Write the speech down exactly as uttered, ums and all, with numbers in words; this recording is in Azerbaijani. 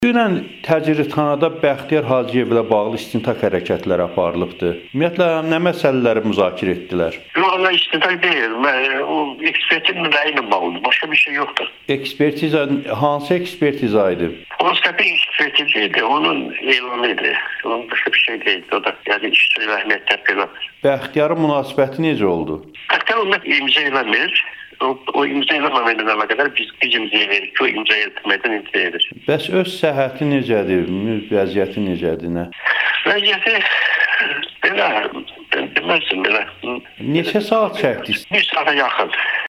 Dünən təcridxanada Bəxtiyar Hacıyevlə bağlı istintaq hərəkətləri aparılıbdır. Ümumiyyətlə, nə məsələləri müzakirə etdilər? Yox, istintaq deyil. O ekspertin rəyi ilə bağlıdır. Başqa bir şey yoxdur. Ekspertiza, hansı ekspertiza idi? Kolonoskopi ekspertiza idi, onun elanı idi. Onun başqa bir şey deyildi. O da yəni işçi rəhmiyyət təqdim. Bəxtiyarın münasibəti necə oldu? Bəxtiyar ümumiyyətlə imza eləmir. O, o imza eləməməklə əlaqədar biz biz imza edirik ki, o imza etməkdən imza edir. Bəs öz səhhəti necədir? Vəziyyəti necədir? Nə? Vəziyyəti belə, deməzdim belə. Neçə saat çəkdi? Bir saata yaxın.